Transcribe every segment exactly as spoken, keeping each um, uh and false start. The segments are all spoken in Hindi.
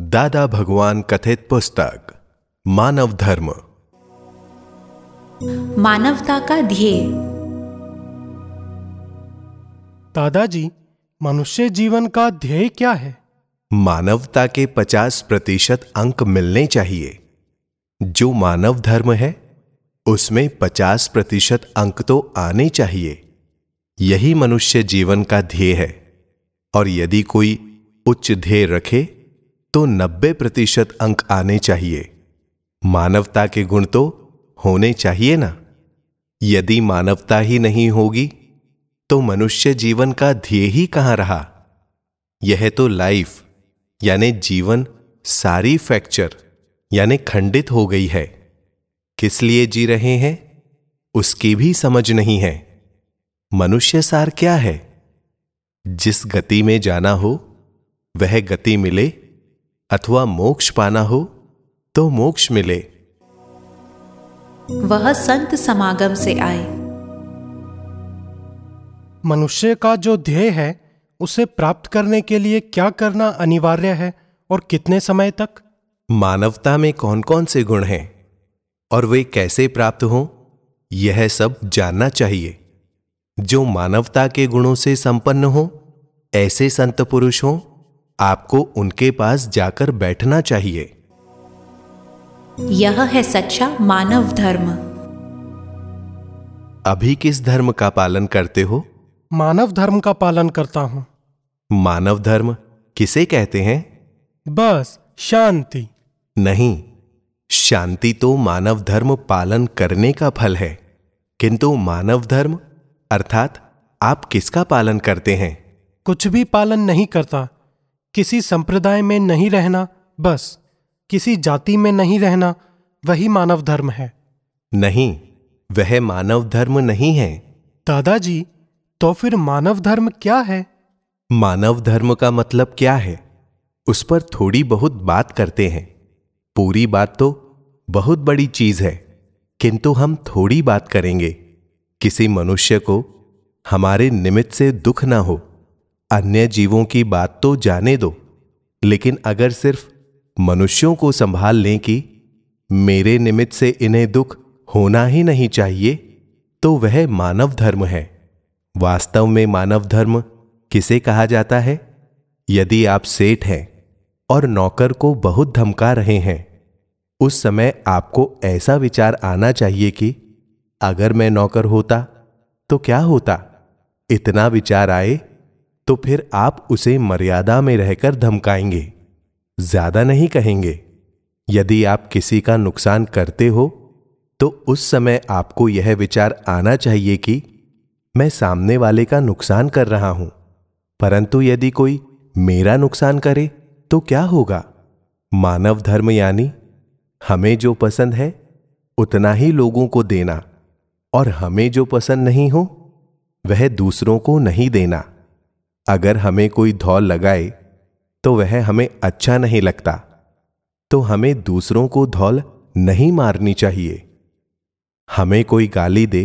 दादा भगवान कथित पुस्तक मानव धर्म। मानवता का ध्येय। दादाजी, मनुष्य जीवन का ध्येय क्या है? मानवता के पचास प्रतिशत अंक मिलने चाहिए। जो मानव धर्म है उसमें पचास प्रतिशत अंक तो आने चाहिए। यही मनुष्य जीवन का ध्येय है। और यदि कोई उच्च ध्येय रखे तो नब्बे प्रतिशत अंक आने चाहिए। मानवता के गुण तो होने चाहिए ना। यदि मानवता ही नहीं होगी तो मनुष्य जीवन का ध्येय ही कहां रहा। यह तो लाइफ यानी जीवन सारी फ्रैक्चर यानी खंडित हो गई है। किस लिए जी रहे हैं उसकी भी समझ नहीं है। मनुष्य सार क्या है? जिस गति में जाना हो वह गति मिले, अथवा मोक्ष पाना हो तो मोक्ष मिले। वह संत समागम से आए। मनुष्य का जो ध्येय है उसे प्राप्त करने के लिए क्या करना अनिवार्य है और कितने समय तक? मानवता में कौन कौन से गुण हैं और वे कैसे प्राप्त हों, यह सब जानना चाहिए। जो मानवता के गुणों से संपन्न हो ऐसे संत पुरुष हों, आपको उनके पास जाकर बैठना चाहिए। यह है सच्चा मानव धर्म। अभी किस धर्म का पालन करते हो? मानव धर्म का पालन करता हूं। मानव धर्म किसे कहते हैं? बस शांति। नहीं, शांति तो मानव धर्म पालन करने का फल है। किंतु मानव धर्म अर्थात आप किसका पालन करते हैं? कुछ भी पालन नहीं करता। किसी संप्रदाय में नहीं रहना, बस किसी जाति में नहीं रहना, वही मानव धर्म है। नहीं, वह मानव धर्म नहीं है। दादाजी, तो फिर मानव धर्म क्या है? मानव धर्म का मतलब क्या है उस पर थोड़ी बहुत बात करते हैं। पूरी बात तो बहुत बड़ी चीज है, किंतु हम थोड़ी बात करेंगे। किसी मनुष्य को हमारे निमित्त से दुख ना हो। अन्य जीवों की बात तो जाने दो, लेकिन अगर सिर्फ मनुष्यों को संभाल लें कि मेरे निमित्त से इन्हें दुख होना ही नहीं चाहिए, तो वह मानव धर्म है। वास्तव में मानव धर्म किसे कहा जाता है? यदि आप सेठ हैं और नौकर को बहुत धमका रहे हैं, उस समय आपको ऐसा विचार आना चाहिए कि अगर मैं नौकर होता तो क्या होता। इतना विचार आए तो फिर आप उसे मर्यादा में रहकर धमकाएंगे, ज्यादा नहीं कहेंगे। यदि आप किसी का नुकसान करते हो तो उस समय आपको यह विचार आना चाहिए कि मैं सामने वाले का नुकसान कर रहा हूं, परंतु यदि कोई मेरा नुकसान करे तो क्या होगा। मानव धर्म यानी हमें जो पसंद है उतना ही लोगों को देना, और हमें जो पसंद नहीं हो वह दूसरों को नहीं देना। अगर हमें कोई धौल लगाए तो वह हमें अच्छा नहीं लगता, तो हमें दूसरों को धौल नहीं मारनी चाहिए। हमें कोई गाली दे,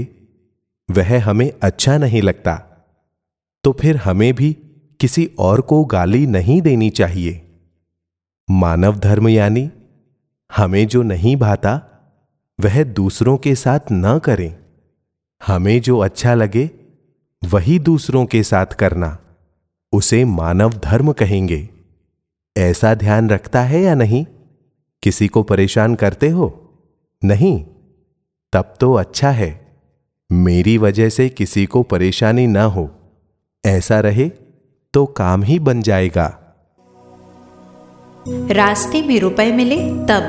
वह हमें अच्छा नहीं लगता, तो फिर हमें भी किसी और को गाली नहीं देनी चाहिए। मानव धर्म यानी हमें जो नहीं भाता वह दूसरों के साथ न करें। हमें जो अच्छा लगे वही दूसरों के साथ करना, उसे मानव धर्म कहेंगे। ऐसा ध्यान रखता है या नहीं? किसी को परेशान करते हो? नहीं? तब तो अच्छा है। मेरी वजह से किसी को परेशानी ना हो, ऐसा रहे तो काम ही बन जाएगा। रास्ते में रुपए मिले तब?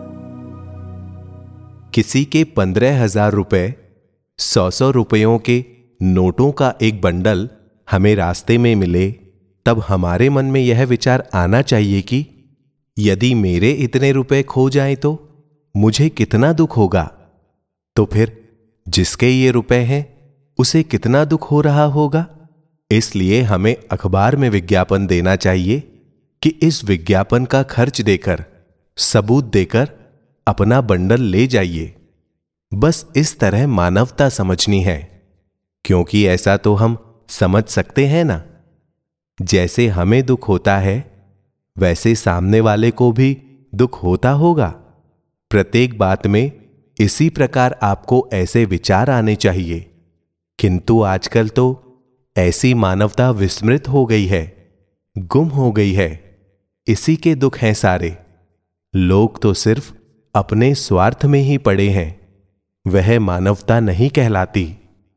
किसी के पंद्रह हजार रुपए, सौ सौ रुपयों के नोटों का एक बंडल हमें रास्ते में मिले, तब हमारे मन में यह विचार आना चाहिए कि यदि मेरे इतने रुपए खो जाएं तो मुझे कितना दुख होगा। तो फिर जिसके ये रुपए हैं उसे कितना दुख हो रहा होगा। इसलिए हमें अखबार में विज्ञापन देना चाहिए कि इस विज्ञापन का खर्च देकर, सबूत देकर अपना बंडल ले जाइए। बस इस तरह मानवता समझनी है, क्योंकि ऐसा तो हम समझ सकते हैं ना। जैसे हमें दुख होता है वैसे सामने वाले को भी दुख होता होगा। प्रत्येक बात में इसी प्रकार आपको ऐसे विचार आने चाहिए। किंतु आजकल तो ऐसी मानवता विस्मृत हो गई है, गुम हो गई है। इसी के दुख हैं सारे। लोग तो सिर्फ अपने स्वार्थ में ही पड़े हैं। वह मानवता नहीं कहलाती।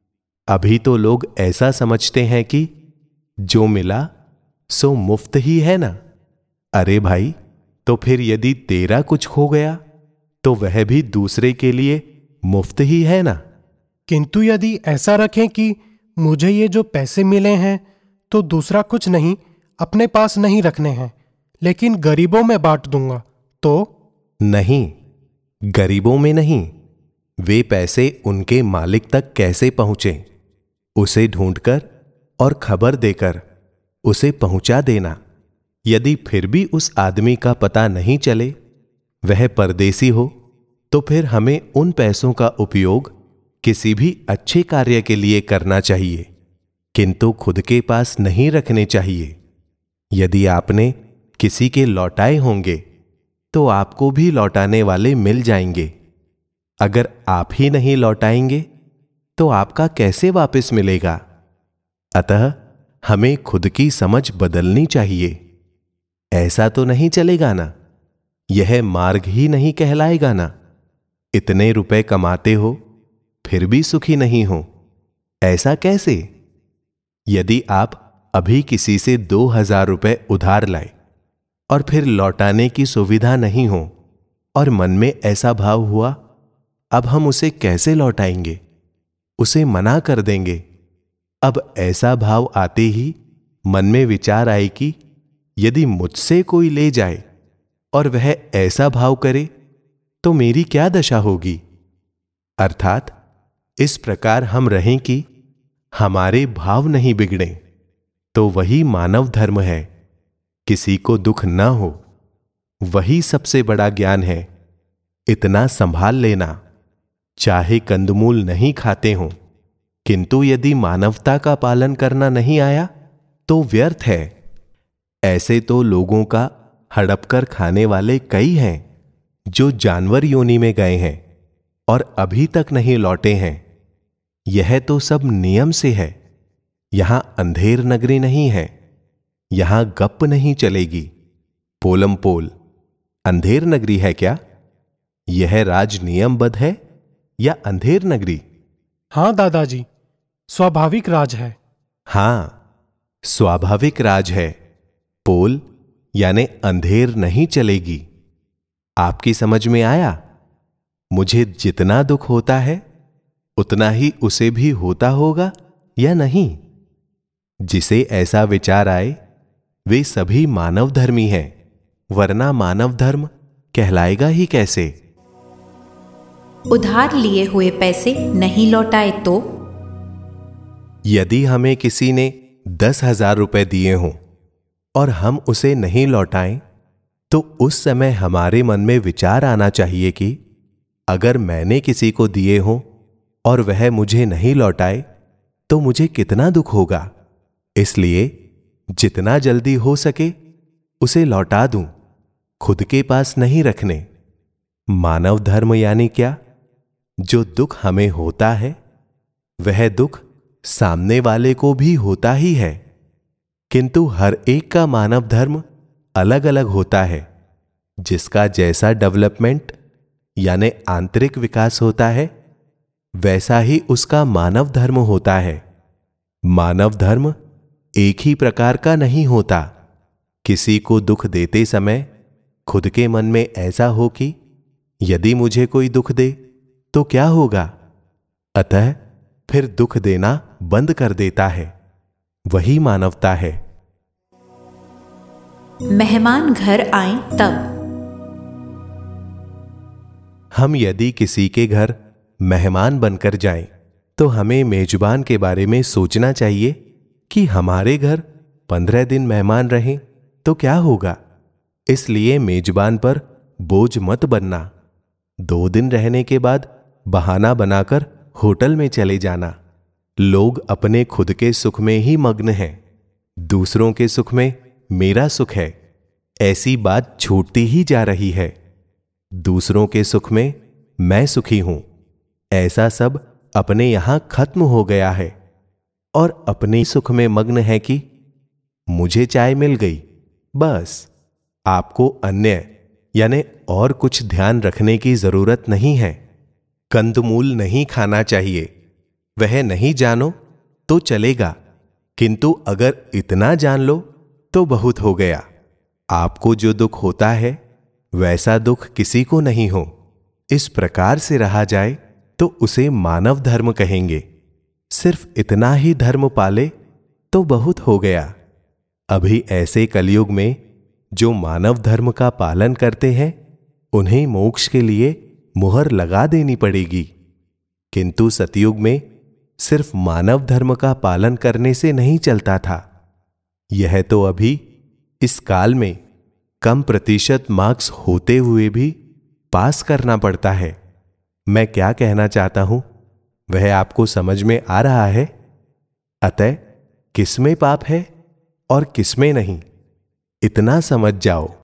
अभी तो लोग ऐसा समझते हैं कि जो मिला सो मुफ्त ही है ना। अरे भाई, तो फिर यदि तेरा कुछ खो गया तो वह भी दूसरे के लिए मुफ्त ही है ना। किंतु यदि ऐसा रखें कि मुझे ये जो पैसे मिले हैं तो दूसरा कुछ नहीं, अपने पास नहीं रखने हैं, लेकिन गरीबों में बांट दूंगा, तो नहीं, गरीबों में नहीं। वे पैसे उनके मालिक तक कैसे पहुंचे, उसे ढूंढकर और खबर देकर उसे पहुंचा देना। यदि फिर भी उस आदमी का पता नहीं चले, वह परदेसी हो, तो फिर हमें उन पैसों का उपयोग किसी भी अच्छे कार्य के लिए करना चाहिए, किंतु खुद के पास नहीं रखने चाहिए। यदि आपने किसी के लौटाए होंगे तो आपको भी लौटाने वाले मिल जाएंगे। अगर आप ही नहीं लौटाएंगे तो आपका कैसे वापस मिलेगा। अतः हमें खुद की समझ बदलनी चाहिए। ऐसा तो नहीं चलेगा ना, यह मार्ग ही नहीं कहलाएगा ना। इतने रुपए कमाते हो फिर भी सुखी नहीं हो, ऐसा कैसे। यदि आप अभी किसी से दो हजार रुपए उधार लाए और फिर लौटाने की सुविधा नहीं हो और मन में ऐसा भाव हुआ अब हम उसे कैसे लौटाएंगे, उसे मना कर देंगे। अब ऐसा भाव आते ही मन में विचार आए कि यदि मुझसे कोई ले जाए और वह ऐसा भाव करे तो मेरी क्या दशा होगी। अर्थात इस प्रकार हम रहें कि हमारे भाव नहीं बिगड़े, तो वही मानव धर्म है। किसी को दुख न हो, वही सबसे बड़ा ज्ञान है। इतना संभाल लेना। चाहे कंदमूल नहीं खाते हों, किंतु यदि मानवता का पालन करना नहीं आया तो व्यर्थ है। ऐसे तो लोगों का हड़प कर खाने वाले कई हैं जो जानवर योनि में गए हैं और अभी तक नहीं लौटे हैं। यह तो सब नियम से है। यहां अंधेर नगरी नहीं है, यहां गप नहीं चलेगी। पोलम पोल अंधेर नगरी है क्या? यह राज नियमबद्ध है या अंधेर नगरी? हाँ दादाजी, स्वाभाविक राज है। हां, स्वाभाविक राज है। पोल यानी अंधेर नहीं चलेगी। आपकी समझ में आया? मुझे जितना दुख होता है उतना ही उसे भी होता होगा या नहीं? जिसे ऐसा विचार आए वे सभी मानव धर्मी हैं, वरना मानव धर्म कहलाएगा ही कैसे। उधार लिए हुए पैसे नहीं लौटाए तो? यदि हमें किसी ने दस हजार रुपए दिए हों और हम उसे नहीं लौटाएं, तो उस समय हमारे मन में विचार आना चाहिए कि अगर मैंने किसी को दिए हों और वह मुझे नहीं लौटाए तो मुझे कितना दुख होगा। इसलिए जितना जल्दी हो सके उसे लौटा दूं, खुद के पास नहीं रखने। मानव धर्म यानी क्या? जो दुख हमें होता है वह दुख सामने वाले को भी होता ही है, किंतु हर एक का मानव धर्म अलग अलग होता है। जिसका जैसा डेवलपमेंट यानी आंतरिक विकास होता है वैसा ही उसका मानव धर्म होता है। मानव धर्म एक ही प्रकार का नहीं होता। किसी को दुख देते समय खुद के मन में ऐसा हो कि यदि मुझे कोई दुख दे तो क्या होगा, अतः फिर दुख देना बंद कर देता है। वही मानवता है। मेहमान घर आए तब? हम यदि किसी के घर मेहमान बनकर जाएं, तो हमें मेजबान के बारे में सोचना चाहिए कि हमारे घर पंद्रह दिन मेहमान रहें तो क्या होगा। इसलिए मेजबान पर बोझ मत बनना। दो दिन रहने के बाद बहाना बनाकर होटल में चले जाना। लोग अपने खुद के सुख में ही मग्न हैं, दूसरों के सुख में मेरा सुख है, ऐसी बात छूटती ही जा रही है। दूसरों के सुख में मैं सुखी हूं, ऐसा सब अपने यहां खत्म हो गया है और अपने सुख में मग्न है कि मुझे चाय मिल गई, बस। आपको अन्य यानी और कुछ ध्यान रखने की जरूरत नहीं है। कंदमूल नहीं खाना चाहिए, वह नहीं जानो तो चलेगा, किंतु अगर इतना जान लो तो बहुत हो गया। आपको जो दुख होता है वैसा दुख किसी को नहीं हो। इस प्रकार से रहा जाए तो उसे मानव धर्म कहेंगे। सिर्फ इतना ही धर्म पाले तो बहुत हो गया। अभी ऐसे कलयुग में जो मानव धर्म का पालन करते हैं उन्हें मोक्ष के लिए मुहर लगा देनी पड़ेगी, किंतु सतयुग में सिर्फ मानव धर्म का पालन करने से नहीं चलता था। यह तो अभी इस काल में कम प्रतिशत मार्क्स होते हुए भी पास करना पड़ता है। मैं क्या कहना चाहता हूं वह आपको समझ में आ रहा है। अतः किसमें पाप है और किसमें नहीं, इतना समझ जाओ।